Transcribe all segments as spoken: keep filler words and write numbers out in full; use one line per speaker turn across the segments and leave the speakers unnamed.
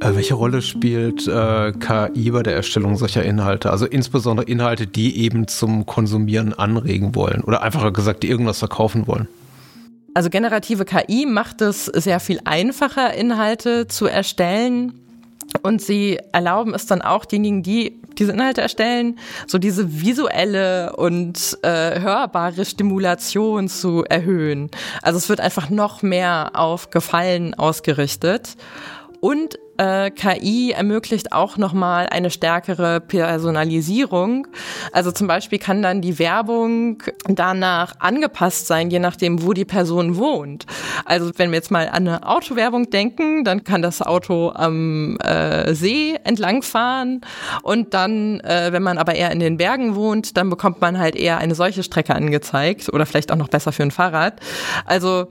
Äh, welche Rolle spielt äh, K I bei der Erstellung solcher Inhalte? Also insbesondere Inhalte, die eben zum Konsumieren anregen wollen oder einfacher gesagt, die irgendwas verkaufen wollen.
Also generative K I macht es sehr viel einfacher, Inhalte zu erstellen. Und sie erlauben es dann auch denjenigen, die diese Inhalte erstellen, so diese visuelle und äh, hörbare Stimulation zu erhöhen. Also es wird einfach noch mehr auf Gefallen ausgerichtet. Und äh, K I ermöglicht auch nochmal eine stärkere Personalisierung. Also zum Beispiel kann dann die Werbung danach angepasst sein, je nachdem, wo die Person wohnt. Also wenn wir jetzt mal an eine Autowerbung denken, dann kann das Auto am äh, See entlangfahren und dann, äh, wenn man aber eher in den Bergen wohnt, dann bekommt man halt eher eine solche Strecke angezeigt oder vielleicht auch noch besser für ein Fahrrad. Also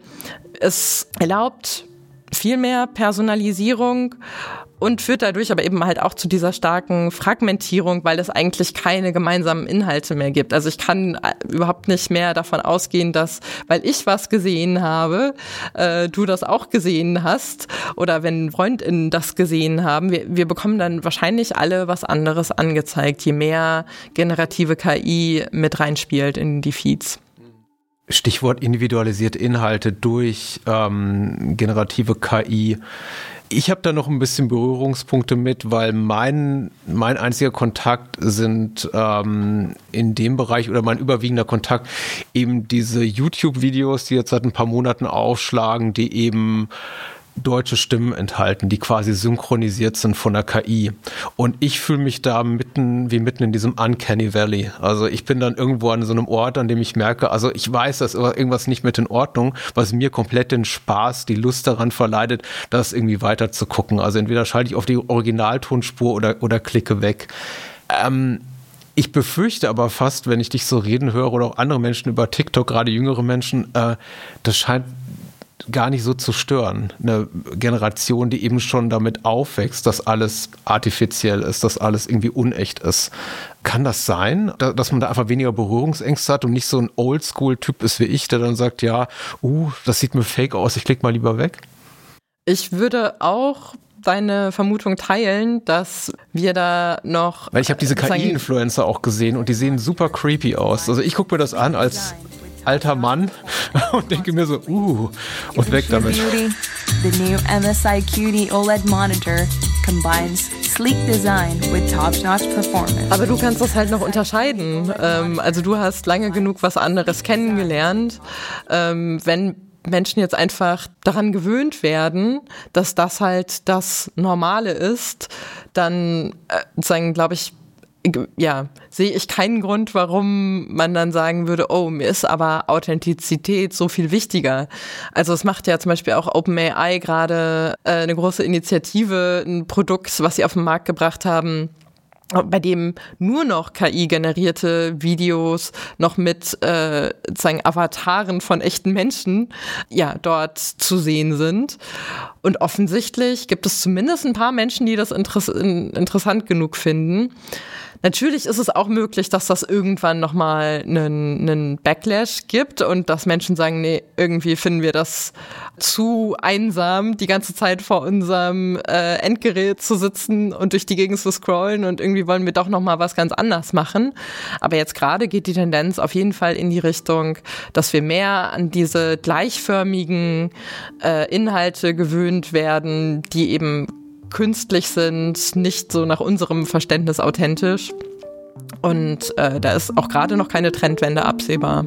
es erlaubt viel mehr Personalisierung und führt dadurch aber eben halt auch zu dieser starken Fragmentierung, weil es eigentlich keine gemeinsamen Inhalte mehr gibt. Also ich kann überhaupt nicht mehr davon ausgehen, dass, weil ich was gesehen habe, äh, du das auch gesehen hast oder wenn FreundInnen das gesehen haben. Wir, wir bekommen dann wahrscheinlich alle was anderes angezeigt, je mehr generative K I mit reinspielt in die Feeds.
Stichwort individualisierte Inhalte durch ähm, generative K I. Ich habe da noch ein bisschen Berührungspunkte mit, weil mein mein einziger Kontakt sind ähm, in dem Bereich oder mein überwiegender Kontakt eben diese YouTube-Videos, die jetzt seit ein paar Monaten aufschlagen, die eben deutsche Stimmen enthalten, die quasi synchronisiert sind von der K I. Und ich fühle mich da mitten, wie mitten in diesem Uncanny Valley. Also ich bin dann irgendwo an so einem Ort, an dem ich merke, also ich weiß, dass irgendwas nicht mit in Ordnung, was mir komplett den Spaß, die Lust daran verleitet, das irgendwie weiter zu gucken. Also entweder schalte ich auf die Originaltonspur oder, oder klicke weg. Ähm, Ich befürchte aber fast, wenn ich dich so reden höre oder auch andere Menschen über TikTok, gerade jüngere Menschen, äh, das scheint gar nicht so zu stören. Eine Generation, die eben schon damit aufwächst, dass alles artifiziell ist, dass alles irgendwie unecht ist. Kann das sein, dass man da einfach weniger Berührungsängste hat und nicht so ein Oldschool-Typ ist wie ich, der dann sagt, ja, uh, das sieht mir fake aus, ich klicke mal lieber weg?
Ich würde auch deine Vermutung teilen, dass wir da noch...
Weil ich habe diese K I-Influencer auch gesehen und die sehen super creepy aus. Also ich gucke mir das an als alter Mann und denke mir so, uh, und weg damit.
The new M S I Q D O L E D monitor combines sleek design with top-notch performance.
Aber du kannst das halt noch unterscheiden. Ähm, also du hast lange genug was anderes kennengelernt. Ähm, wenn Menschen jetzt einfach daran gewöhnt werden, dass das halt das Normale ist, dann äh, sagen, glaube ich, ja, sehe ich keinen Grund, warum man dann sagen würde, oh, mir ist aber Authentizität so viel wichtiger. Also es macht ja zum Beispiel auch OpenAI gerade äh, eine große Initiative, ein Produkt, was sie auf den Markt gebracht haben, bei dem nur noch K I-generierte Videos noch mit äh, sozusagen Avataren von echten Menschen ja dort zu sehen sind. Und offensichtlich gibt es zumindest ein paar Menschen, die das interess- interessant genug finden. Natürlich ist es auch möglich, dass das irgendwann nochmal einen, einen Backlash gibt und dass Menschen sagen, nee, irgendwie finden wir das zu einsam, die ganze Zeit vor unserem äh, Endgerät zu sitzen und durch die Gegend zu scrollen und irgendwie wollen wir doch nochmal was ganz anderes machen. Aber jetzt gerade geht die Tendenz auf jeden Fall in die Richtung, dass wir mehr an diese gleichförmigen äh, Inhalte gewöhnt werden, die eben künstlich sind, nicht so nach unserem Verständnis authentisch. Und äh, da ist auch gerade noch keine Trendwende absehbar.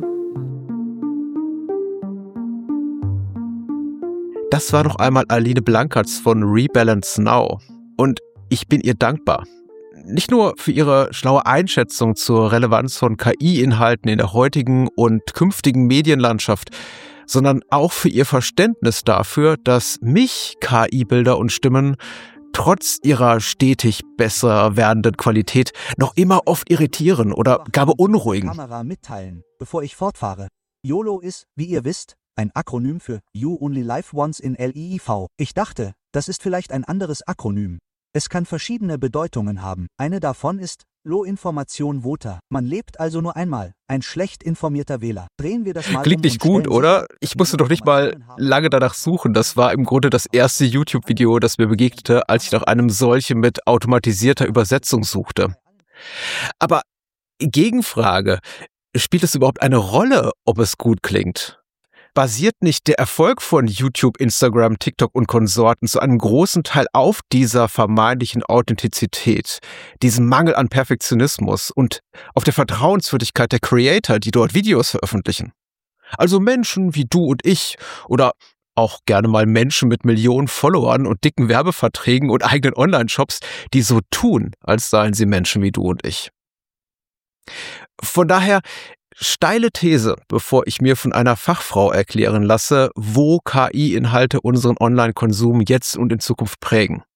Das war noch einmal Aline Blankertz von Rebalance Now. Und ich bin ihr dankbar. Nicht nur für ihre schlaue Einschätzung zur Relevanz von K I-Inhalten in der heutigen und künftigen Medienlandschaft, sondern auch für ihr Verständnis dafür, dass mich K I-Bilder und Stimmen trotz ihrer stetig besser werdenden Qualität noch immer oft irritieren oder gar beunruhigen.
Kamera mitteilen, bevor ich fortfahre. YOLO ist, wie ihr wisst, ein Akronym für You Only Live Once in L I I V. Ich dachte, das ist vielleicht ein anderes Akronym. Es kann verschiedene Bedeutungen haben. Eine davon ist Low-Information Voter. Man lebt also nur einmal. Ein schlecht informierter Wähler. Drehen wir das mal
Klingt
um
nicht
und
gut,
stellen
oder?
sicher,
Ich musste doch nicht mal lange danach suchen. Das war im Grunde das erste YouTube-Video, das mir begegnete, als ich nach einem solchen mit automatisierter Übersetzung suchte. Aber Gegenfrage, spielt es überhaupt eine Rolle, ob es gut klingt? Basiert nicht der Erfolg von YouTube, Instagram, TikTok und Konsorten zu einem großen Teil auf dieser vermeintlichen Authentizität, diesem Mangel an Perfektionismus und auf der Vertrauenswürdigkeit der Creator, die dort Videos veröffentlichen? Also Menschen wie du und ich oder auch gerne mal Menschen mit Millionen Followern und dicken Werbeverträgen und eigenen Online-Shops, die so tun, als seien sie Menschen wie du und ich. Von daher, steile These, bevor ich mir von einer Fachfrau erklären lasse, wo K I-Inhalte unseren Online-Konsum jetzt und in Zukunft prägen.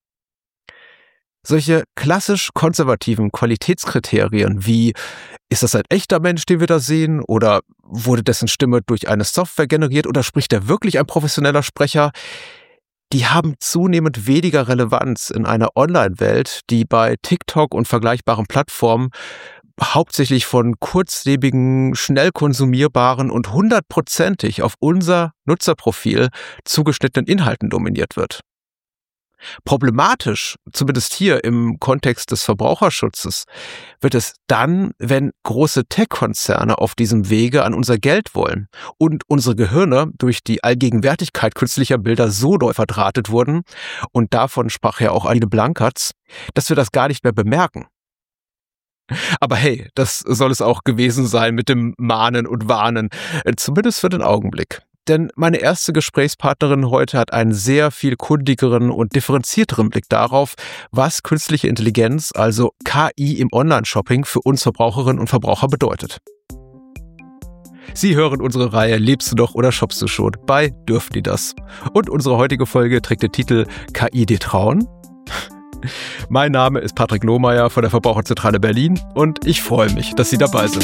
Solche klassisch konservativen Qualitätskriterien wie, ist das ein echter Mensch, den wir da sehen, oder wurde dessen Stimme durch eine Software generiert oder spricht er wirklich ein professioneller Sprecher, die haben zunehmend weniger Relevanz in einer Online-Welt, die bei TikTok und vergleichbaren Plattformen hauptsächlich von kurzlebigen, schnell konsumierbaren und hundertprozentig auf unser Nutzerprofil zugeschnittenen Inhalten dominiert wird. Problematisch, zumindest hier im Kontext des Verbraucherschutzes, wird es dann, wenn große Tech-Konzerne auf diesem Wege an unser Geld wollen und unsere Gehirne durch die Allgegenwärtigkeit künstlicher Bilder so doll verdrahtet wurden, und davon sprach ja auch Anine Blankertz, dass wir das gar nicht mehr bemerken. Aber hey, das soll es auch gewesen sein mit dem Mahnen und Warnen, zumindest für den Augenblick. Denn meine erste Gesprächspartnerin heute hat einen sehr viel kundigeren und differenzierteren Blick darauf, was künstliche Intelligenz, also K I im Online-Shopping für uns Verbraucherinnen und Verbraucher bedeutet. Sie hören unsere Reihe Lebst du doch oder shoppst du schon bei Dürfen die das? Und unsere heutige Folge trägt den Titel K I dir trauen? Mein Name ist Patrick Lohmeier von der Verbraucherzentrale Berlin und ich freue mich, dass Sie dabei sind.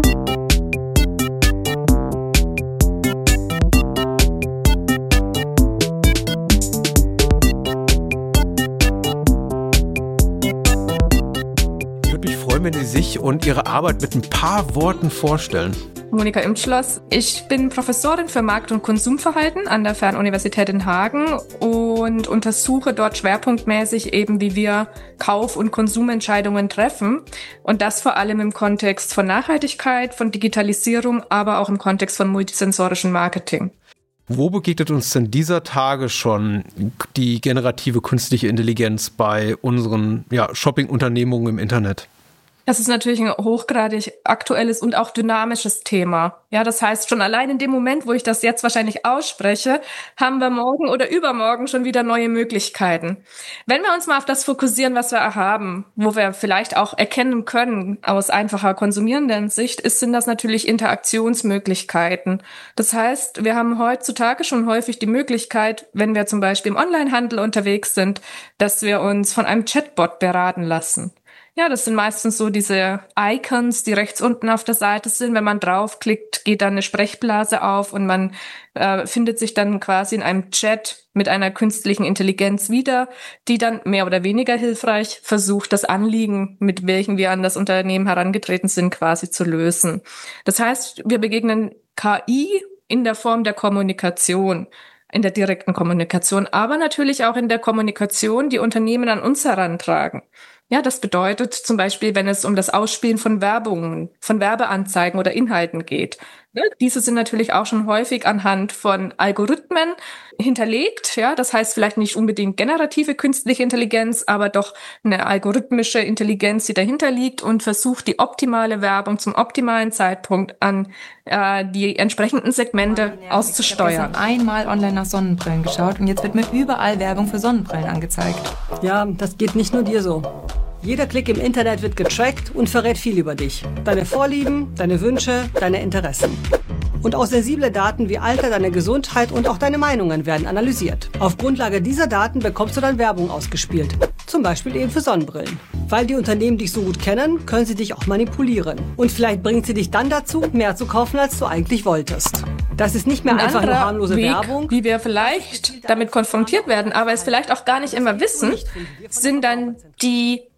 Ich würde mich freuen, wenn Sie sich und Ihre Arbeit mit ein paar Worten vorstellen.
Monika Imtschloss. Ich bin Professorin für Markt- und Konsumverhalten an der Fernuniversität in Hagen und untersuche dort schwerpunktmäßig eben, wie wir Kauf- und Konsumentscheidungen treffen. Und das vor allem im Kontext von Nachhaltigkeit, von Digitalisierung, aber auch im Kontext von multisensorischem Marketing.
Wo begegnet uns denn dieser Tage schon die generative künstliche Intelligenz bei unseren ja, Shopping-Unternehmungen im Internet?
Das ist natürlich ein hochgradig aktuelles und auch dynamisches Thema. Ja, das heißt, schon allein in dem Moment, wo ich das jetzt wahrscheinlich ausspreche, haben wir morgen oder übermorgen schon wieder neue Möglichkeiten. Wenn wir uns mal auf das fokussieren, was wir haben, wo wir vielleicht auch erkennen können aus einfacher konsumierenden Sicht, ist, sind das natürlich Interaktionsmöglichkeiten. Das heißt, wir haben heutzutage schon häufig die Möglichkeit, wenn wir zum Beispiel im Onlinehandel unterwegs sind, dass wir uns von einem Chatbot beraten lassen. Ja, das sind meistens so diese Icons, die rechts unten auf der Seite sind. Wenn man draufklickt, geht dann eine Sprechblase auf und man äh, findet sich dann quasi in einem Chat mit einer künstlichen Intelligenz wieder, die dann mehr oder weniger hilfreich versucht, das Anliegen, mit welchem wir an das Unternehmen herangetreten sind, quasi zu lösen. Das heißt, wir begegnen K I in der Form der Kommunikation, in der direkten Kommunikation, aber natürlich auch in der Kommunikation, die Unternehmen an uns herantragen. Ja, das bedeutet zum Beispiel, wenn es um das Ausspielen von Werbungen, von Werbeanzeigen oder Inhalten geht. Diese sind natürlich auch schon häufig anhand von Algorithmen hinterlegt. Ja, das heißt vielleicht nicht unbedingt generative künstliche Intelligenz, aber doch eine algorithmische Intelligenz, die dahinter liegt und versucht, die optimale Werbung zum optimalen Zeitpunkt an äh, die entsprechenden Segmente auszusteuern.
Ich habe einmal online nach Sonnenbrillen geschaut und jetzt wird mir überall Werbung für Sonnenbrillen angezeigt.
Ja, das geht nicht nur dir so. Jeder Klick im Internet wird getrackt und verrät viel über dich. Deine Vorlieben, deine Wünsche, deine Interessen. Und auch sensible Daten wie Alter, deine Gesundheit und auch deine Meinungen werden analysiert. Auf Grundlage dieser Daten bekommst du dann Werbung ausgespielt. Zum Beispiel eben für Sonnenbrillen. Weil die Unternehmen dich so gut kennen, können sie dich auch manipulieren. Und vielleicht bringt sie dich dann dazu, mehr zu kaufen, als du eigentlich wolltest. Das ist nicht mehr
Ein
einfach nur harmlose
Weg,
Werbung.
Wie wir vielleicht damit konfrontiert werden, aber es vielleicht auch gar nicht immer wissen, sind dann die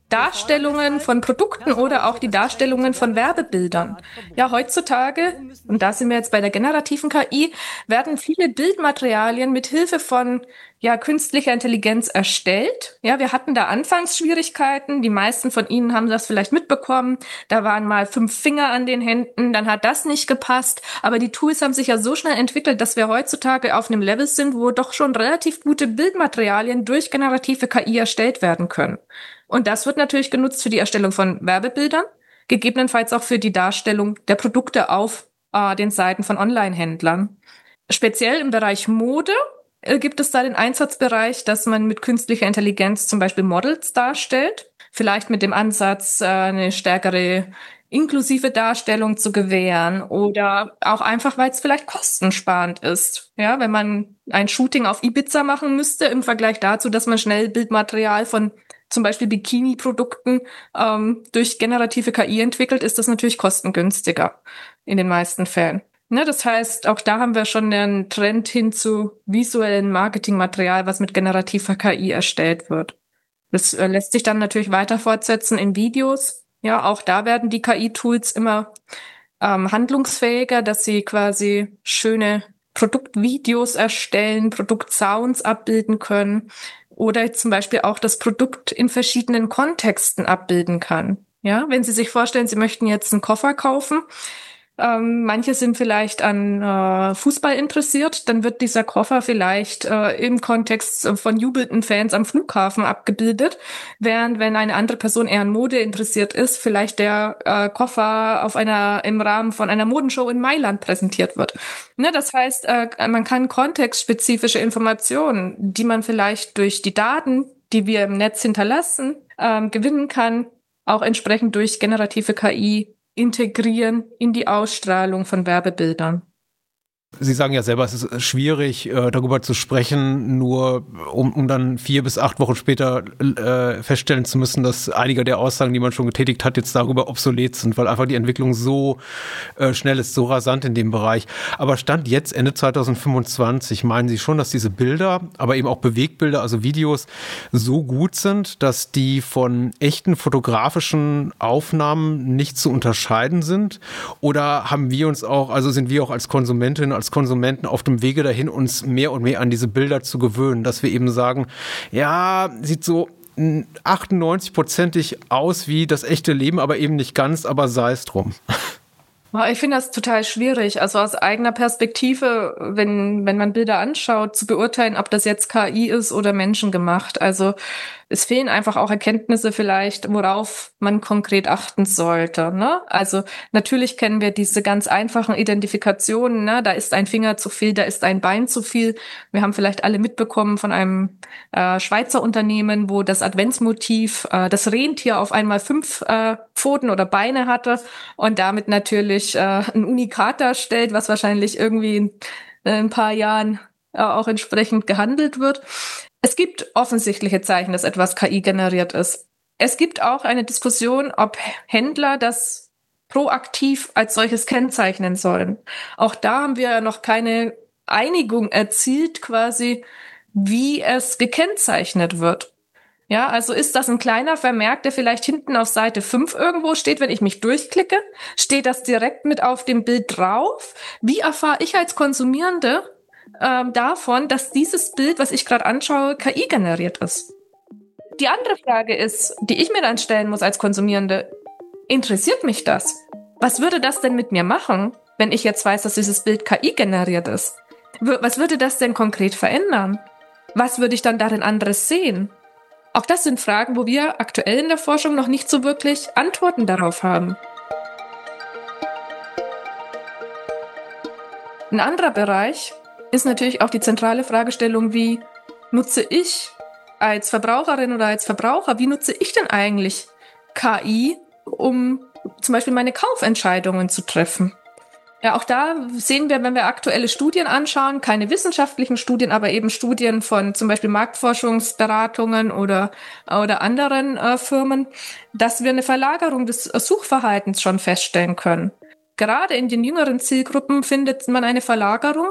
Darstellungen von Produkten oder auch die Darstellungen von Werbebildern. Ja, heutzutage, und da sind wir jetzt bei der generativen K I, werden viele Bildmaterialien mit Hilfe von ja, künstlicher Intelligenz erstellt. Ja, wir hatten da Anfangsschwierigkeiten. Die meisten von Ihnen haben das vielleicht mitbekommen. Da waren mal fünf Finger an den Händen, dann hat das nicht gepasst. Aber die Tools haben sich ja so schnell entwickelt, dass wir heutzutage auf einem Level sind, wo doch schon relativ gute Bildmaterialien durch generative K I erstellt werden können. Und das wird natürlich genutzt für die Erstellung von Werbebildern, gegebenenfalls auch für die Darstellung der Produkte auf äh, den Seiten von Online-Händlern. Speziell im Bereich Mode äh, gibt es da den Einsatzbereich, dass man mit künstlicher Intelligenz zum Beispiel Models darstellt, vielleicht mit dem Ansatz, äh, eine stärkere inklusive Darstellung zu gewähren oder auch einfach, weil es vielleicht kostensparend ist. Ja, wenn man ein Shooting auf Ibiza machen müsste im Vergleich dazu, dass man schnell Bildmaterial von zum Beispiel Bikini-Produkten ähm, durch generative K I entwickelt, ist das natürlich kostengünstiger in den meisten Fällen. Ne, das heißt, auch da haben wir schon einen Trend hin zu visuellen Marketingmaterial, was mit generativer K I erstellt wird. Das äh, lässt sich dann natürlich weiter fortsetzen in Videos. Ja, auch da werden die K I-Tools immer ähm, handlungsfähiger, dass sie quasi schöne Produktvideos erstellen, Produktsounds abbilden können oder zum Beispiel auch das Produkt in verschiedenen Kontexten abbilden kann. Ja, wenn Sie sich vorstellen, Sie möchten jetzt einen Koffer kaufen, ähm, manche sind vielleicht an äh, Fußball interessiert, dann wird dieser Koffer vielleicht äh, im Kontext von jubelnden Fans am Flughafen abgebildet, während wenn eine andere Person eher an Mode interessiert ist, vielleicht der äh, Koffer auf einer im Rahmen von einer Modenshow in Mailand präsentiert wird. Ne, das heißt, äh, man kann kontextspezifische Informationen, die man vielleicht durch die Daten, die wir im Netz hinterlassen, äh, gewinnen kann, auch entsprechend durch generative K I integrieren in die Ausstrahlung von Werbebildern.
Sie sagen ja selber, es ist schwierig, äh, darüber zu sprechen, nur um, um dann vier bis acht Wochen später äh, feststellen zu müssen, dass einige der Aussagen, die man schon getätigt hat, jetzt darüber obsolet sind, weil einfach die Entwicklung so äh, schnell ist, so rasant in dem Bereich. Aber Stand jetzt, Ende zwanzig fünfundzwanzig, meinen Sie schon, dass diese Bilder, aber eben auch Bewegtbilder, also Videos, so gut sind, dass die von echten fotografischen Aufnahmen nicht zu unterscheiden sind? Oder haben wir uns auch, also sind wir auch als Konsumentinnen, als Konsumenten auf dem Wege dahin, uns mehr und mehr an diese Bilder zu gewöhnen, dass wir eben sagen, ja, sieht so achtundneunzig-prozentig aus wie das echte Leben, aber eben nicht ganz, aber sei es drum.
Ich finde das total schwierig, also aus eigener Perspektive, wenn wenn man Bilder anschaut, zu beurteilen, ob das jetzt K I ist oder menschengemacht. Also es fehlen einfach auch Erkenntnisse vielleicht, worauf man konkret achten sollte. Ne? Also natürlich kennen wir diese ganz einfachen Identifikationen. Ne? Da ist ein Finger zu viel, da ist ein Bein zu viel. Wir haben vielleicht alle mitbekommen von einem äh, Schweizer Unternehmen, wo das Adventsmotiv äh, das Rentier auf einmal fünf äh, Pfoten oder Beine hatte und damit natürlich äh, ein Unikat darstellt, was wahrscheinlich irgendwie in äh, ein paar Jahren äh, auch entsprechend gehandelt wird. Es gibt offensichtliche Zeichen, dass etwas K I generiert ist. Es gibt auch eine Diskussion, ob Händler das proaktiv als solches kennzeichnen sollen. Auch da haben wir noch keine Einigung erzielt, quasi, wie es gekennzeichnet wird. Ja, also ist das ein kleiner Vermerk, der vielleicht hinten auf Seite fünf irgendwo steht, wenn ich mich durchklicke? Steht das direkt mit auf dem Bild drauf? Wie erfahre ich als Konsumierende ähm, davon, dass dieses Bild, was ich gerade anschaue, K I generiert ist? Die andere Frage ist, die ich mir dann stellen muss als Konsumierende, interessiert mich das? Was würde das denn mit mir machen, wenn ich jetzt weiß, dass dieses Bild K I generiert ist? Was würde das denn konkret verändern? Was würde ich dann darin anderes sehen? Auch das sind Fragen, wo wir aktuell in der Forschung noch nicht so wirklich Antworten darauf haben. Ein anderer Bereich ist natürlich auch die zentrale Fragestellung, wie nutze ich als Verbraucherin oder als Verbraucher, wie nutze ich denn eigentlich K I, um zum Beispiel meine Kaufentscheidungen zu treffen? Ja, auch da sehen wir, wenn wir aktuelle Studien anschauen, keine wissenschaftlichen Studien, aber eben Studien von zum Beispiel Marktforschungsberatungen oder, oder anderen äh, Firmen, dass wir eine Verlagerung des Suchverhaltens schon feststellen können. Gerade in den jüngeren Zielgruppen findet man eine Verlagerung,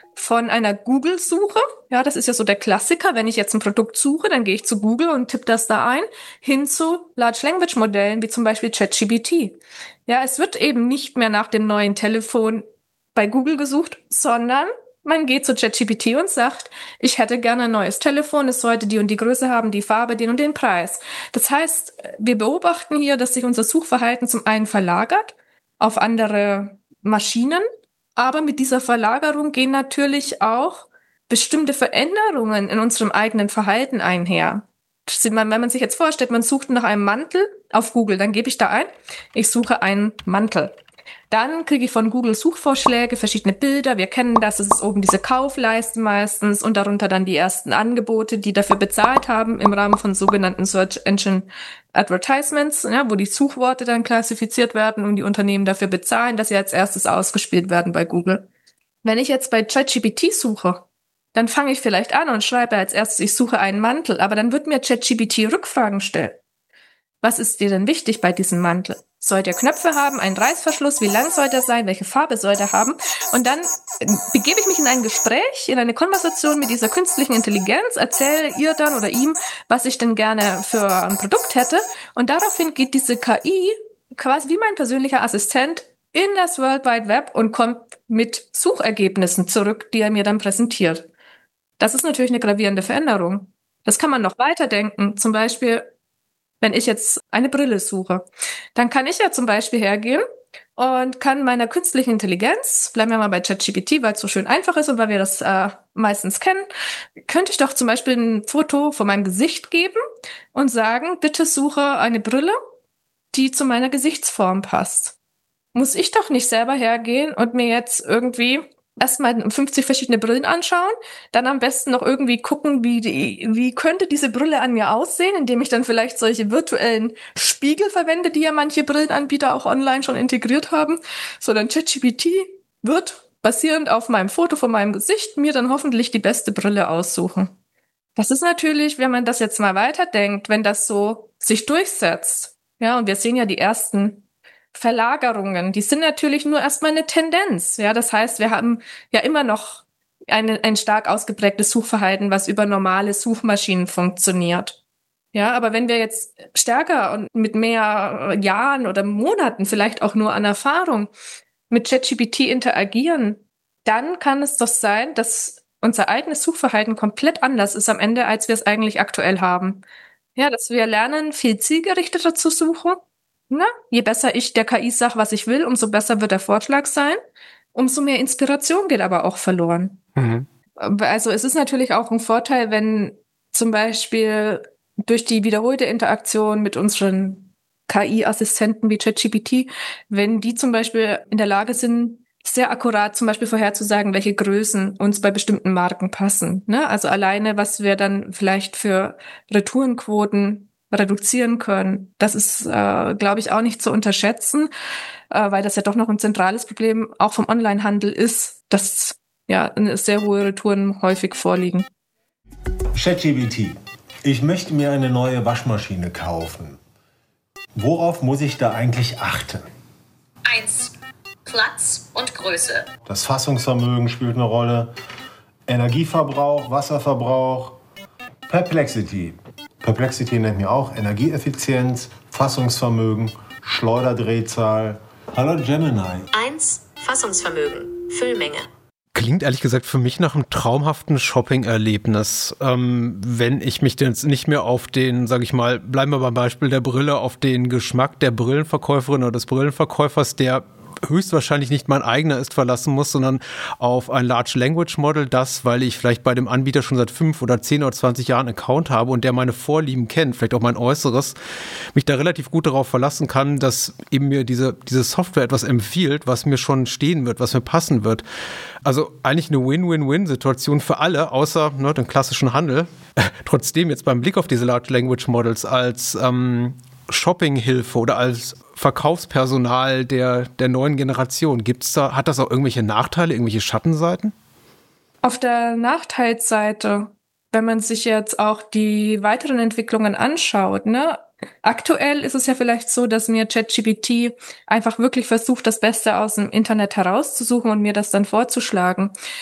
von einer Google-Suche, ja, das ist ja so der Klassiker, wenn ich jetzt ein Produkt suche, dann gehe ich zu Google und tippe das da ein, hin zu Large Language Modellen, wie zum Beispiel ChatGPT. Ja, es wird eben nicht mehr nach dem neuen Telefon bei Google gesucht, sondern man geht zu ChatGPT und sagt, ich hätte gerne ein neues Telefon, es sollte die und die Größe haben, die Farbe, den und den Preis. Das heißt, wir beobachten hier, dass sich unser Suchverhalten zum einen verlagert auf andere Maschinen, aber mit dieser Verlagerung gehen natürlich auch bestimmte Veränderungen in unserem eigenen Verhalten einher. Wenn man sich jetzt vorstellt, man sucht nach einem Mantel auf Google, dann gebe ich da ein, ich suche einen Mantel. Dann kriege ich von Google Suchvorschläge, verschiedene Bilder. Wir kennen das, es ist oben diese Kaufleiste meistens und darunter dann die ersten Angebote, die dafür bezahlt haben im Rahmen von sogenannten Search Engine Advertisements, ja, wo die Suchworte dann klassifiziert werden und die Unternehmen dafür bezahlen, dass sie als erstes ausgespielt werden bei Google. Wenn ich jetzt bei ChatGPT suche, dann fange ich vielleicht an und schreibe als erstes, ich suche einen Mantel, aber dann wird mir ChatGPT Rückfragen stellen. Was ist dir denn wichtig bei diesem Mantel? Soll der Knöpfe haben, einen Reißverschluss, wie lang soll der sein, welche Farbe soll der haben? Und dann begebe ich mich in ein Gespräch, in eine Konversation mit dieser künstlichen Intelligenz, erzähle ihr dann oder ihm, was ich denn gerne für ein Produkt hätte. Und daraufhin geht diese K I quasi wie mein persönlicher Assistent in das World Wide Web und kommt mit Suchergebnissen zurück, die er mir dann präsentiert. Das ist natürlich eine gravierende Veränderung. Das kann man noch weiterdenken. Zum Beispiel, wenn ich jetzt eine Brille suche, dann kann ich ja zum Beispiel hergehen und kann meiner künstlichen Intelligenz, bleiben wir mal bei ChatGPT, weil es so schön einfach ist und weil wir das äh, meistens kennen, könnte ich doch zum Beispiel ein Foto von meinem Gesicht geben und sagen, bitte suche eine Brille, die zu meiner Gesichtsform passt. Muss ich doch nicht selber hergehen und mir jetzt irgendwie erstmal fünfzig verschiedene Brillen anschauen, dann am besten noch irgendwie gucken, wie die, wie könnte diese Brille an mir aussehen, indem ich dann vielleicht solche virtuellen Spiegel verwende, die ja manche Brillenanbieter auch online schon integriert haben, sondern ChatGPT wird basierend auf meinem Foto von meinem Gesicht mir dann hoffentlich die beste Brille aussuchen. Das ist natürlich, wenn man das jetzt mal weiterdenkt, wenn das so sich durchsetzt, ja, und wir sehen ja die ersten Verlagerungen, die sind natürlich nur erstmal eine Tendenz. Ja, das heißt, wir haben ja immer noch eine, ein stark ausgeprägtes Suchverhalten, was über normale Suchmaschinen funktioniert. Ja, aber wenn wir jetzt stärker und mit mehr Jahren oder Monaten vielleicht auch nur an Erfahrung mit ChatGPT interagieren, dann kann es doch sein, dass unser eigenes Suchverhalten komplett anders ist am Ende, als wir es eigentlich aktuell haben. Ja, dass wir lernen, viel zielgerichteter zu suchen. Na, je besser ich der K I sage, was ich will, umso besser wird der Vorschlag sein. Umso mehr Inspiration geht aber auch verloren. Mhm. Also es ist natürlich auch ein Vorteil, wenn zum Beispiel durch die wiederholte Interaktion mit unseren K I-Assistenten wie ChatGPT, wenn die zum Beispiel in der Lage sind, sehr akkurat zum Beispiel vorherzusagen, welche Größen uns bei bestimmten Marken passen. Ne? Also alleine, was wir dann vielleicht für Retourenquoten reduzieren können. Das ist, äh, glaube ich, auch nicht zu unterschätzen, äh, weil das ja doch noch ein zentrales Problem auch vom Onlinehandel ist, dass ja eine sehr hohe Retouren häufig vorliegen.
ChatGPT. Ich möchte mir eine neue Waschmaschine kaufen. Worauf muss ich da eigentlich achten?
Eins. Platz und Größe.
Das Fassungsvermögen spielt eine Rolle. Energieverbrauch, Wasserverbrauch, Perplexity. Perplexity nennt mir auch Energieeffizienz, Fassungsvermögen, Schleuderdrehzahl. Hallo Gemini.
Eins. Fassungsvermögen. Füllmenge.
Klingt ehrlich gesagt für mich nach einem traumhaften Shopping-Erlebnis. Ähm, wenn ich mich jetzt nicht mehr auf den, sag ich mal, bleiben wir beim Beispiel der Brille, auf den Geschmack der Brillenverkäuferin oder des Brillenverkäufers, der höchstwahrscheinlich nicht mein eigener ist, verlassen muss, sondern auf ein Large Language Model, das, weil ich vielleicht bei dem Anbieter schon seit fünf oder zehn oder zwanzig Jahren einen Account habe und der meine Vorlieben kennt, vielleicht auch mein Äußeres, mich da relativ gut darauf verlassen kann, dass eben mir diese, diese Software etwas empfiehlt, was mir schon stehen wird, was mir passen wird. Also eigentlich eine Win-Win-Win-Situation für alle, außer ne, den klassischen Handel. Trotzdem jetzt beim Blick auf diese Large Language Models als ähm, Shoppinghilfe oder als Verkaufspersonal der, der neuen Generation, gibt's da, hat das auch irgendwelche Nachteile, irgendwelche Schattenseiten?
Auf der Nachteilsseite, wenn man sich jetzt auch die weiteren Entwicklungen anschaut, ne, aktuell ist es ja vielleicht so, dass mir ChatGPT einfach wirklich versucht, das Beste aus dem Internet herauszusuchen und mir das dann vorzuschlagen.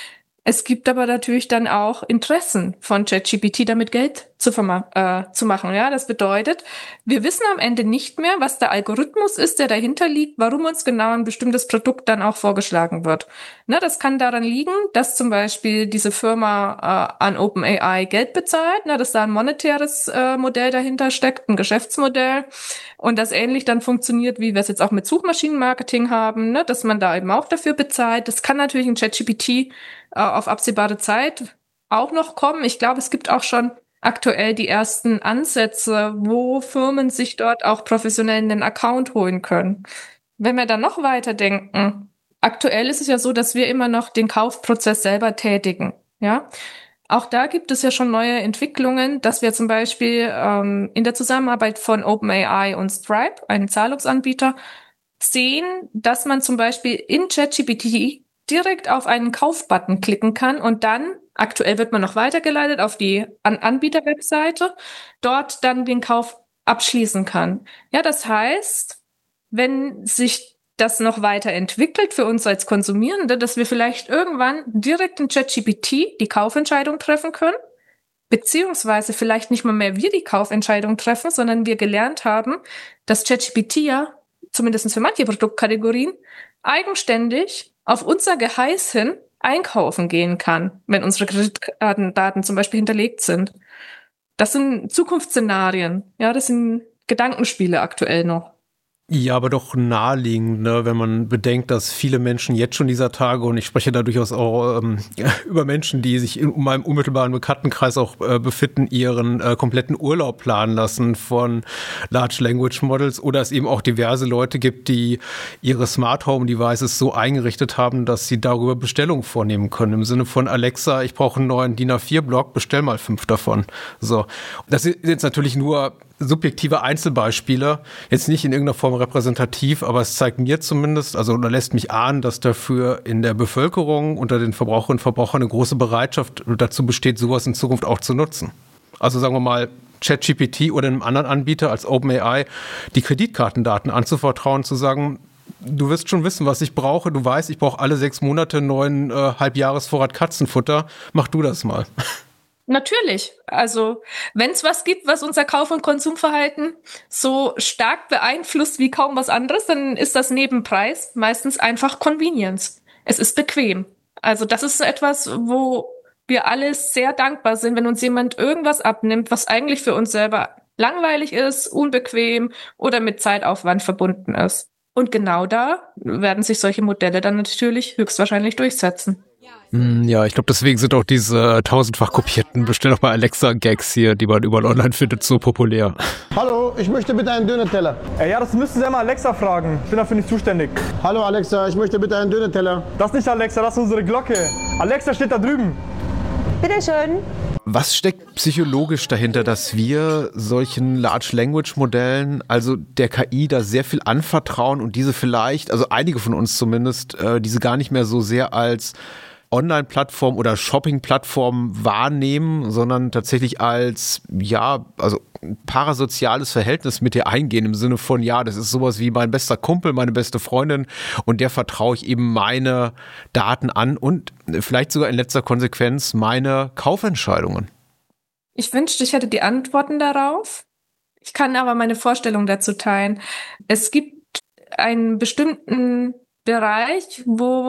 Es gibt aber natürlich dann auch Interessen von ChatGPT, damit Geld zu, verma- äh, zu machen. Ja, das bedeutet, wir wissen am Ende nicht mehr, was der Algorithmus ist, der dahinter liegt, warum uns genau ein bestimmtes Produkt dann auch vorgeschlagen wird. Ne, das kann daran liegen, dass zum Beispiel diese Firma äh, an OpenAI Geld bezahlt, ne, dass da ein monetäres äh, Modell dahinter steckt, ein Geschäftsmodell, und das ähnlich dann funktioniert, wie wir es jetzt auch mit Suchmaschinenmarketing haben, ne, dass man da eben auch dafür bezahlt. Das kann natürlich ein ChatGPT auf absehbare Zeit auch noch kommen. Ich glaube, es gibt auch schon aktuell die ersten Ansätze, wo Firmen sich dort auch professionell einen Account holen können. Wenn wir dann noch weiter denken, aktuell ist es ja so, dass wir immer noch den Kaufprozess selber tätigen. Ja, auch da gibt es ja schon neue Entwicklungen, dass wir zum Beispiel ähm, in der Zusammenarbeit von OpenAI und Stripe, einem Zahlungsanbieter, sehen, dass man zum Beispiel in ChatGPT direkt auf einen Kaufbutton klicken kann und dann, aktuell wird man noch weitergeleitet auf die An- Anbieterwebseite, dort dann den Kauf abschließen kann. Ja, das heißt, wenn sich das noch weiterentwickelt für uns als Konsumierende, dass wir vielleicht irgendwann direkt in ChatGPT die Kaufentscheidung treffen können, beziehungsweise vielleicht nicht mal mehr wir die Kaufentscheidung treffen, sondern wir gelernt haben, dass ChatGPT ja, zumindest für manche Produktkategorien, eigenständig auf unser Geheiß hin einkaufen gehen kann, wenn unsere Kreditkartendaten zum Beispiel hinterlegt sind. Das sind Zukunftsszenarien. Ja, das sind Gedankenspiele aktuell noch.
Ja, aber doch naheliegend, ne, wenn man bedenkt, dass viele Menschen jetzt schon dieser Tage, und ich spreche da durchaus auch ähm, über Menschen, die sich in meinem unmittelbaren Bekanntenkreis auch äh, befinden, ihren äh, kompletten Urlaub planen lassen von Large Language Models, oder es eben auch diverse Leute gibt, die ihre Smart Home Devices so eingerichtet haben, dass sie darüber Bestellungen vornehmen können. Im Sinne von: Alexa, ich brauche einen neuen D I N A vier Block, bestell mal fünf davon. So. Das sind jetzt natürlich nur subjektive Einzelbeispiele, jetzt nicht in irgendeiner Form repräsentativ, aber es zeigt mir zumindest, also oder lässt mich ahnen, dass dafür in der Bevölkerung unter den Verbraucherinnen und Verbrauchern eine große Bereitschaft dazu besteht, sowas in Zukunft auch zu nutzen. Also sagen wir mal, ChatGPT oder einem anderen Anbieter als OpenAI die Kreditkartendaten anzuvertrauen, zu sagen: Du wirst schon wissen, was ich brauche. Du weißt, ich brauche alle sechs Monate einen neuen äh, Halbjahresvorrat Katzenfutter. Mach du das mal.
Natürlich. Also wenn es was gibt, was unser Kauf- und Konsumverhalten so stark beeinflusst wie kaum was anderes, dann ist das neben Preis meistens einfach Convenience. Es ist bequem. Also das ist etwas, wo wir alle sehr dankbar sind, wenn uns jemand irgendwas abnimmt, was eigentlich für uns selber langweilig ist, unbequem oder mit Zeitaufwand verbunden ist. Und genau da werden sich solche Modelle dann natürlich höchstwahrscheinlich durchsetzen.
Ja, ich glaube, deswegen sind auch diese tausendfach kopierten Bestell doch bei Alexa-Gags hier, die man überall online findet, so populär.
Hallo, ich möchte bitte einen Döner-Teller.
Äh, ja, das müssen Sie ja mal Alexa fragen. Ich bin dafür nicht zuständig.
Hallo Alexa, ich möchte bitte einen Döner-Teller.
Das ist nicht Alexa, das ist unsere Glocke. Alexa steht da drüben.
Bitteschön.
Was steckt psychologisch dahinter, dass wir solchen Large Language Modellen, also der K I, da sehr viel anvertrauen und diese vielleicht, also einige von uns zumindest, äh, diese gar nicht mehr so sehr als Online-Plattform oder Shopping-Plattform wahrnehmen, sondern tatsächlich als, ja, also parasoziales Verhältnis mit dir eingehen, im Sinne von: Ja, das ist sowas wie mein bester Kumpel, meine beste Freundin, und der vertraue ich eben meine Daten an und vielleicht sogar in letzter Konsequenz meine Kaufentscheidungen.
Ich wünschte, ich hätte die Antworten darauf. Ich kann aber meine Vorstellung dazu teilen. Es gibt einen bestimmten Bereich,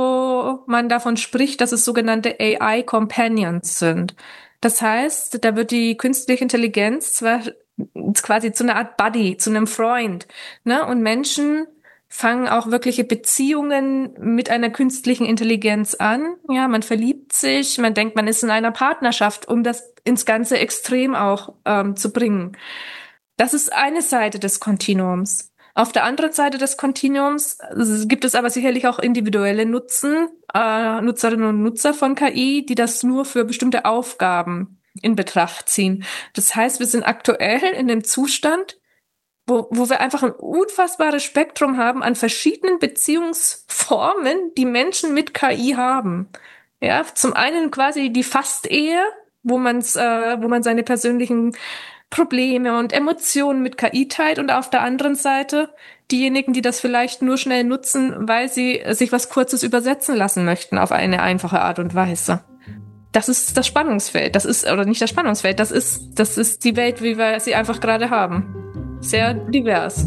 wo man davon spricht, dass es sogenannte A I-Companions sind. Das heißt, da wird die künstliche Intelligenz zwar quasi zu einer Art Buddy, zu einem Freund, ne? Und Menschen fangen auch wirkliche Beziehungen mit einer künstlichen Intelligenz an. Ja, man verliebt sich, man denkt, man ist in einer Partnerschaft, um das ins ganze Extrem auch ähm, zu bringen. Das ist eine Seite des Kontinuums. Auf der anderen Seite des Kontinuums gibt es aber sicherlich auch individuelle Nutzen, äh, Nutzerinnen und Nutzer von K I, die das nur für bestimmte Aufgaben in Betracht ziehen. Das heißt, wir sind aktuell in einem Zustand, wo, wo wir einfach ein unfassbares Spektrum haben an verschiedenen Beziehungsformen, die Menschen mit K I haben. Ja, zum einen quasi die Fast-Ehe, wo man's, äh, wo man seine persönlichen Probleme und Emotionen mit K I teilt, und auf der anderen Seite diejenigen, die das vielleicht nur schnell nutzen, weil sie sich was Kurzes übersetzen lassen möchten auf eine einfache Art und Weise. das ist das Spannungsfeld. Das ist, oder nicht das Spannungsfeld, das ist, das ist die Welt, wie wir sie einfach gerade haben. Sehr divers.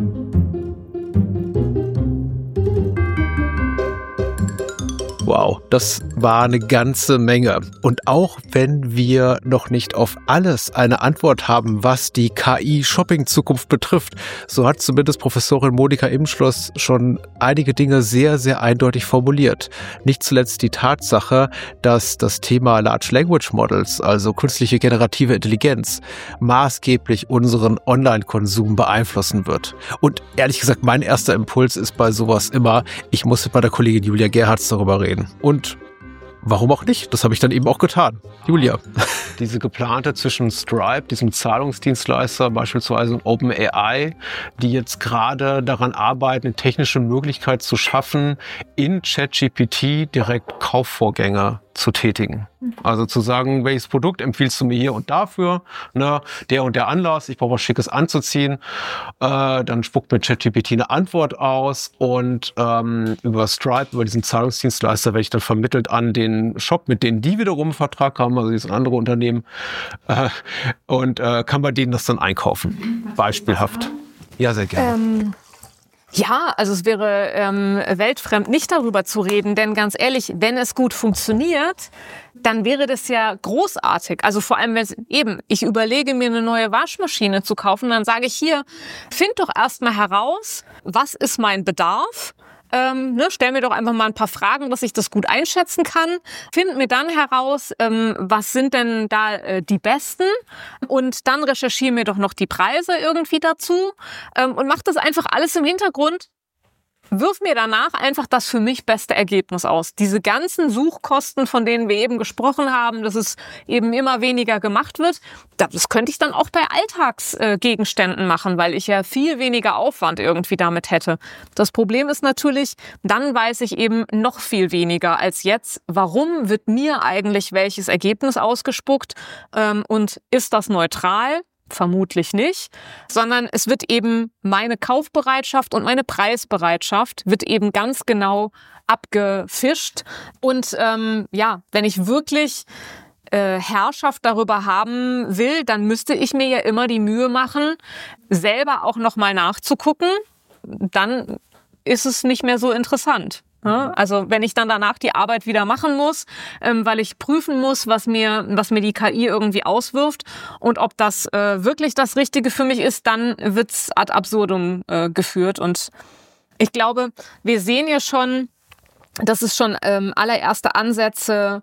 Wow, das war eine ganze Menge. Und auch wenn wir noch nicht auf alles eine Antwort haben, was die K I-Shopping-Zukunft betrifft, so hat zumindest Professorin Monika Imschloss schon einige Dinge sehr, sehr eindeutig formuliert. Nicht zuletzt die Tatsache, dass das Thema Large Language Models, also künstliche generative Intelligenz, maßgeblich unseren Online-Konsum beeinflussen wird. Und ehrlich gesagt, mein erster Impuls ist bei sowas immer, ich muss mit meiner Kollegin Julia Gerhards darüber reden. Und warum auch nicht? Das habe ich dann eben auch getan. Julia. Diese geplante zwischen Stripe, diesem Zahlungsdienstleister, beispielsweise und OpenAI, die jetzt gerade daran arbeiten, eine technische Möglichkeit zu schaffen, in ChatGPT direkt Kaufvorgänge zu tätigen. Also zu sagen, welches Produkt empfiehlst du mir hier und dafür, ne, der und der Anlass, ich brauche was Schickes anzuziehen, äh, dann spuckt mir ChatGPT eine Antwort aus und ähm, über Stripe, über diesen Zahlungsdienstleister werde ich dann vermittelt an den Shop, mit denen die wiederum einen Vertrag haben, also dieses andere Unternehmen, äh, und äh, kann bei denen das dann einkaufen. Beispielhaft. Ja, sehr gerne.
Ähm Ja, also es wäre ähm, weltfremd, nicht darüber zu reden, denn ganz ehrlich, wenn es gut funktioniert, dann wäre das ja großartig. Also vor allem, wenn es eben, ich überlege mir eine neue Waschmaschine zu kaufen, dann sage ich hier, find doch erstmal heraus, was ist mein Bedarf? Ähm, ne, stell mir doch einfach mal ein paar Fragen, dass ich das gut einschätzen kann. Find mir dann heraus, ähm, was sind denn da äh, die besten, und dann recherchiere mir doch noch die Preise irgendwie dazu ähm, und mach das einfach alles im Hintergrund. Wirf mir danach einfach das für mich beste Ergebnis aus. Diese ganzen Suchkosten, von denen wir eben gesprochen haben, dass es eben immer weniger gemacht wird, das könnte ich dann auch bei Alltagsgegenständen machen, weil ich ja viel weniger Aufwand irgendwie damit hätte. Das Problem ist natürlich, dann weiß ich eben noch viel weniger als jetzt. Warum wird mir eigentlich welches Ergebnis ausgespuckt und ist das neutral? Vermutlich nicht, sondern es wird eben meine Kaufbereitschaft und meine Preisbereitschaft wird eben ganz genau abgefischt. Und ähm, ja, wenn ich wirklich äh, Herrschaft darüber haben will, dann müsste ich mir ja immer die Mühe machen, selber auch nochmal nachzugucken. Dann ist es nicht mehr so interessant. Also wenn ich dann danach die Arbeit wieder machen muss, ähm, weil ich prüfen muss, was mir, was mir die K I irgendwie auswirft und ob das äh, wirklich das Richtige für mich ist, dann wird's ad absurdum äh, geführt. Und ich glaube, wir sehen ja schon, dass es schon ähm, allererste Ansätze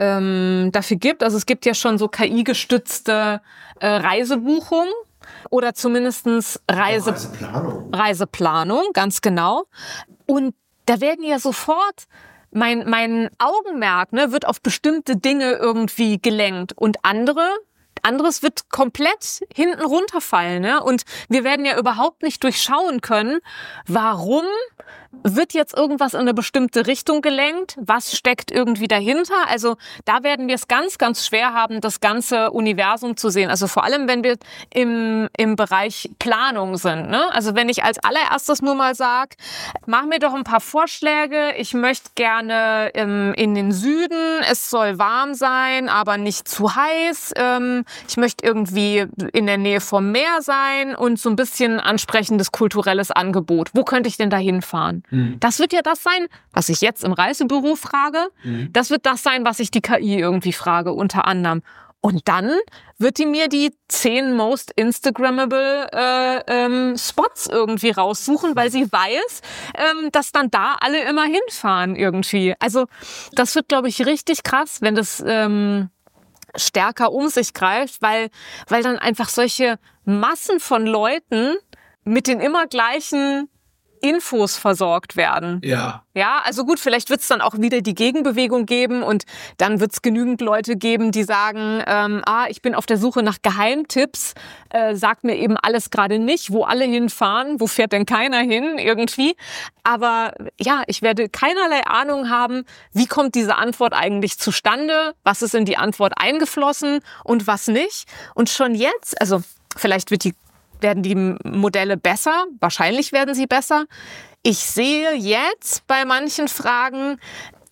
ähm, dafür gibt. Also es gibt ja schon so K I-gestützte äh, Reisebuchung. Oder zumindestens Reise, Reiseplanung. Reiseplanung, ganz genau. Und da werden ja sofort, mein, mein Augenmerk ne, wird auf bestimmte Dinge irgendwie gelenkt und andere, anderes wird komplett hinten runterfallen. Ne? Und wir werden ja überhaupt nicht durchschauen können, warum wird jetzt irgendwas in eine bestimmte Richtung gelenkt? Was steckt irgendwie dahinter? Also da werden wir es ganz, ganz schwer haben, das ganze Universum zu sehen. Also vor allem, wenn wir im, im Bereich Planung sind. Ne? Also wenn ich als allererstes nur mal sage, mach mir doch ein paar Vorschläge. Ich möchte gerne ähm, in den Süden. Es soll warm sein, aber nicht zu heiß. Ähm, ich möchte irgendwie in der Nähe vom Meer sein und so ein bisschen ansprechendes kulturelles Angebot. Wo könnte ich denn da hinfahren? Mhm. Das wird ja das sein, was ich jetzt im Reisebüro frage. Mhm. Das wird das sein, was ich die K I irgendwie frage, unter anderem. Und dann wird die mir die zehn most Instagrammable äh, ähm, Spots irgendwie raussuchen, weil sie weiß, ähm, dass dann da alle immer hinfahren irgendwie. Also das wird, glaube ich, richtig krass, wenn das ähm, stärker um sich greift, weil, weil dann einfach solche Massen von Leuten mit den immer gleichen Infos versorgt werden.
Ja.
Ja, also gut, vielleicht wird es dann auch wieder die Gegenbewegung geben und dann wird es genügend Leute geben, die sagen, ähm, ah, ich bin auf der Suche nach Geheimtipps, äh, sagt mir eben alles gerade nicht, wo alle hinfahren, wo fährt denn keiner hin irgendwie. Aber ja, ich werde keinerlei Ahnung haben, wie kommt diese Antwort eigentlich zustande, was ist in die Antwort eingeflossen und was nicht. Und schon jetzt, also vielleicht wird die werden die Modelle besser? Wahrscheinlich werden sie besser. Ich sehe jetzt bei manchen Fragen,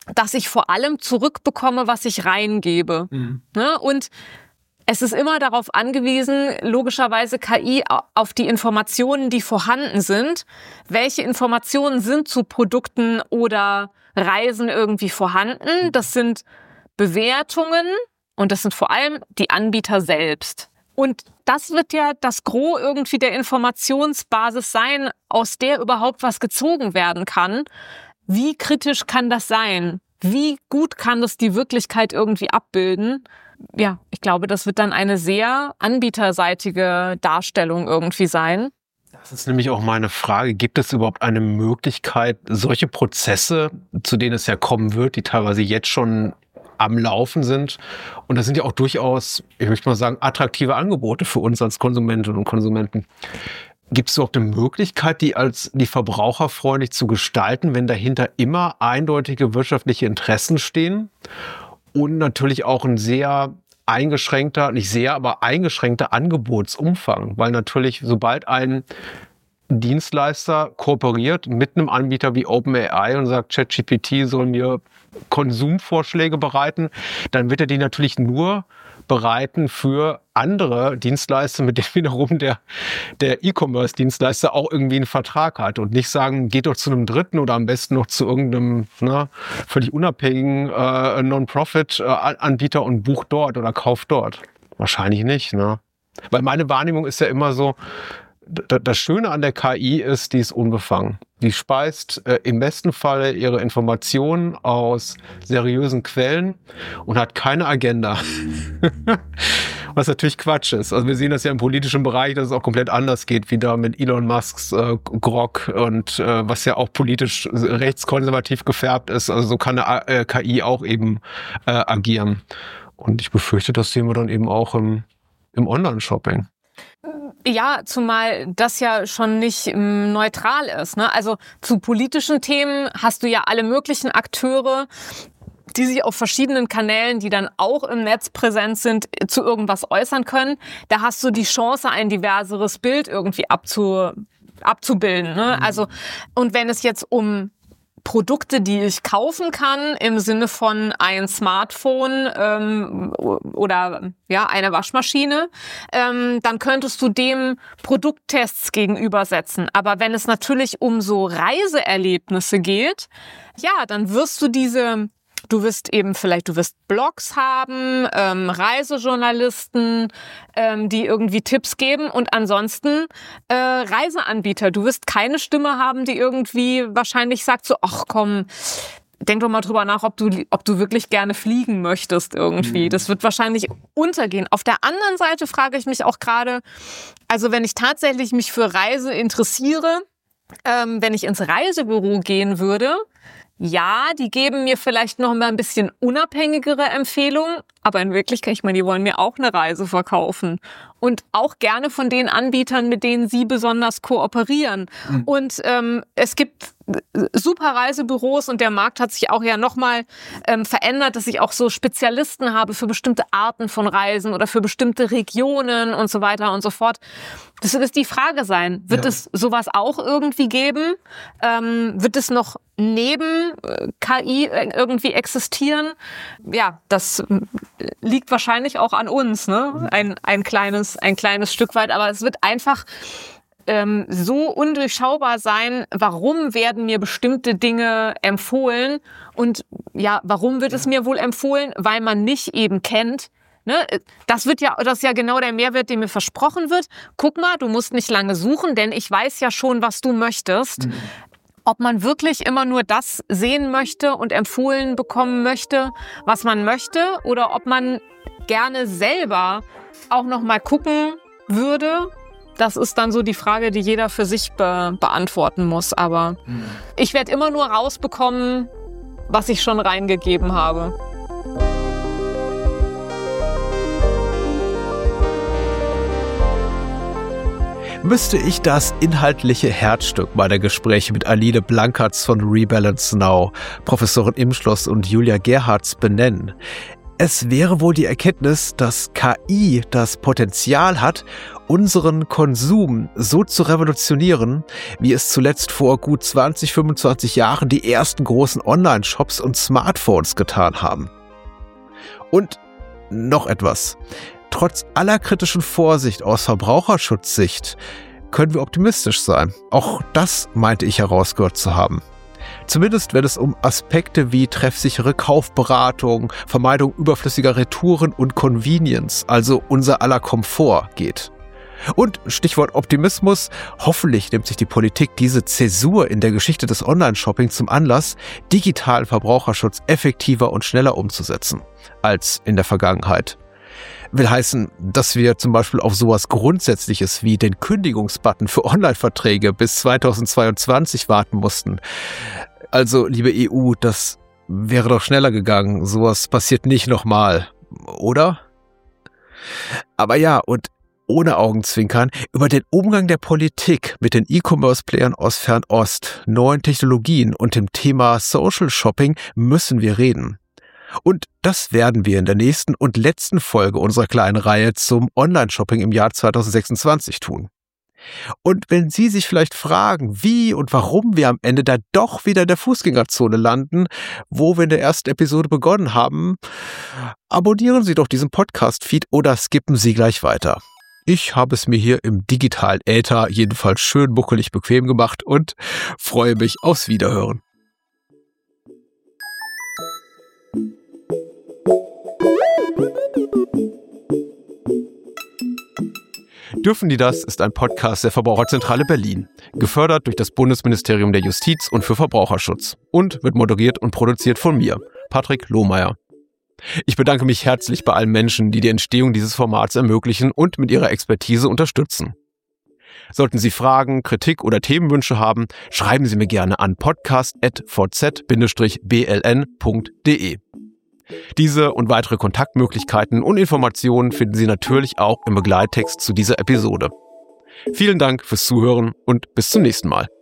dass ich vor allem zurückbekomme, was ich reingebe. Mhm. Ne? Und es ist immer darauf angewiesen, logischerweise K I auf die Informationen, die vorhanden sind. Welche Informationen sind zu Produkten oder Reisen irgendwie vorhanden? Das sind Bewertungen und das sind vor allem die Anbieter selbst. Und das wird ja das Gros irgendwie der Informationsbasis sein, aus der überhaupt was gezogen werden kann. Wie kritisch kann das sein? Wie gut kann das die Wirklichkeit irgendwie abbilden? Ja, ich glaube, das wird dann eine sehr anbieterseitige Darstellung irgendwie sein.
Das ist nämlich auch meine Frage. Gibt es überhaupt eine Möglichkeit, solche Prozesse, zu denen es ja kommen wird, die teilweise jetzt schon am Laufen sind, und das sind ja auch durchaus, ich möchte mal sagen, attraktive Angebote für uns als Konsumentinnen und Konsumenten. Gibt es überhaupt eine Möglichkeit, die als die verbraucherfreundlich zu gestalten, wenn dahinter immer eindeutige wirtschaftliche Interessen stehen? Und natürlich auch ein sehr eingeschränkter, nicht sehr, aber eingeschränkter Angebotsumfang. Weil natürlich, sobald ein Dienstleister kooperiert mit einem Anbieter wie OpenAI und sagt, ChatGPT soll mir Konsumvorschläge bereiten, dann wird er die natürlich nur bereiten für andere Dienstleister, mit denen wiederum der, der E-Commerce-Dienstleister auch irgendwie einen Vertrag hat, und nicht sagen, geht doch zu einem Dritten oder am besten noch zu irgendeinem ne, völlig unabhängigen äh, Non-Profit-Anbieter und bucht dort oder kauft dort. Wahrscheinlich nicht, ne? Weil meine Wahrnehmung ist ja immer so, das Schöne an der K I ist, die ist unbefangen. Die speist äh, im besten Falle ihre Informationen aus seriösen Quellen und hat keine Agenda. Was natürlich Quatsch ist. Also wir sehen das ja im politischen Bereich, dass es auch komplett anders geht, wie da mit Elon Musks äh, Grok und äh, was ja auch politisch rechtskonservativ gefärbt ist. Also so kann eine äh, K I auch eben äh, agieren. Und ich befürchte, das sehen wir dann eben auch im, im Online-Shopping.
Ja, zumal das ja schon nicht ähm, neutral ist. Ne? Also zu politischen Themen hast du ja alle möglichen Akteure, die sich auf verschiedenen Kanälen, die dann auch im Netz präsent sind, zu irgendwas äußern können. Da hast du die Chance, ein diverseres Bild irgendwie abzu, abzubilden. Ne? Mhm. Also, und wenn es jetzt um Produkte, die ich kaufen kann, im Sinne von ein Smartphone ähm, oder ja eine Waschmaschine, ähm, dann könntest du dem Produkttests gegenübersetzen. Aber wenn es natürlich um so Reiseerlebnisse geht, ja, dann wirst du diese Du wirst eben vielleicht, du wirst Blogs haben, ähm, Reisejournalisten, ähm, die irgendwie Tipps geben, und ansonsten äh, Reiseanbieter. Du wirst keine Stimme haben, die irgendwie wahrscheinlich sagt so, ach komm, denk doch mal drüber nach, ob du, ob du wirklich gerne fliegen möchtest irgendwie. Mhm. Das wird wahrscheinlich untergehen. Auf der anderen Seite frage ich mich auch gerade, also wenn ich tatsächlich mich für Reise interessiere, ähm, wenn ich ins Reisebüro gehen würde, ja, die geben mir vielleicht noch mal ein bisschen unabhängigere Empfehlungen, aber in Wirklichkeit, ich meine, die wollen mir auch eine Reise verkaufen. Und auch gerne von den Anbietern, mit denen sie besonders kooperieren. Mhm. Und ähm, es gibt super Reisebüros, und der Markt hat sich auch ja nochmal ähm, verändert, dass ich auch so Spezialisten habe für bestimmte Arten von Reisen oder für bestimmte Regionen und so weiter und so fort. Das wird die Frage sein. Wird ja. es sowas auch irgendwie geben? Ähm, wird es noch neben äh, K I irgendwie existieren? Ja, das äh, liegt wahrscheinlich auch an uns, ne? Ein, ein kleines, ein kleines Stück weit, aber es wird einfach ähm, so undurchschaubar sein, warum werden mir bestimmte Dinge empfohlen, und ja, warum wird es mir wohl empfohlen? Weil man nicht eben kennt. Ne? Das wird ja, das ist ja genau der Mehrwert, der mir versprochen wird. Guck mal, du musst nicht lange suchen, denn ich weiß ja schon, was du möchtest. Mhm. Ob man wirklich immer nur das sehen möchte und empfohlen bekommen möchte, was man möchte, oder ob man gerne selber auch noch mal gucken würde, das ist dann so die Frage, die jeder für sich be- beantworten muss. Aber mhm. ich werde immer nur rausbekommen, was ich schon reingegeben habe.
Müsste ich das inhaltliche Herzstück meiner Gespräche mit Aline Blankertz von Rebalance Now, Professorin Imschloss und Julia Gerhards benennen, Es wäre wohl die Erkenntnis, dass K I das Potenzial hat, unseren Konsum so zu revolutionieren, wie es zuletzt vor gut zwanzig, fünfundzwanzig Jahren die ersten großen Online-Shops und Smartphones getan haben. Und noch etwas. Trotz aller kritischen Vorsicht aus Verbraucherschutzsicht können wir optimistisch sein. Auch das meinte ich herausgehört zu haben. Zumindest wenn es um Aspekte wie treffsichere Kaufberatung, Vermeidung überflüssiger Retouren und Convenience, also unser aller Komfort, geht. Und Stichwort Optimismus, hoffentlich nimmt sich die Politik diese Zäsur in der Geschichte des Online-Shopping zum Anlass, digitalen Verbraucherschutz effektiver und schneller umzusetzen als in der Vergangenheit. Will heißen, dass wir zum Beispiel auf sowas Grundsätzliches wie den Kündigungsbutton für Online-Verträge bis zweitausendzweiundzwanzig warten mussten. Also, liebe E U, das wäre doch schneller gegangen. Sowas passiert nicht nochmal, oder? Aber ja, und ohne Augenzwinkern, über den Umgang der Politik mit den E-Commerce-Playern aus Fernost, neuen Technologien und dem Thema Social Shopping müssen wir reden. Und das werden wir in der nächsten und letzten Folge unserer kleinen Reihe zum Online-Shopping im Jahr zweitausendsechsundzwanzig tun. Und wenn Sie sich vielleicht fragen, wie und warum wir am Ende da doch wieder in der Fußgängerzone landen, wo wir in der ersten Episode begonnen haben, abonnieren Sie doch diesen Podcast-Feed oder skippen Sie gleich weiter. Ich habe es mir hier im digitalen Äther jedenfalls schön buckelig bequem gemacht und freue mich aufs Wiederhören. Dürfen die das ist ein Podcast der Verbraucherzentrale Berlin, gefördert durch das Bundesministerium der Justiz und für Verbraucherschutz und wird moderiert und produziert von mir, Patrick Lohmeier. Ich bedanke mich herzlich bei allen Menschen, die die Entstehung dieses Formats ermöglichen und mit ihrer Expertise unterstützen. Sollten Sie Fragen, Kritik oder Themenwünsche haben, schreiben Sie mir gerne an podcast at v z bindestrich b l n punkt d e. Diese und weitere Kontaktmöglichkeiten und Informationen finden Sie natürlich auch im Begleittext zu dieser Episode. Vielen Dank fürs Zuhören und bis zum nächsten Mal.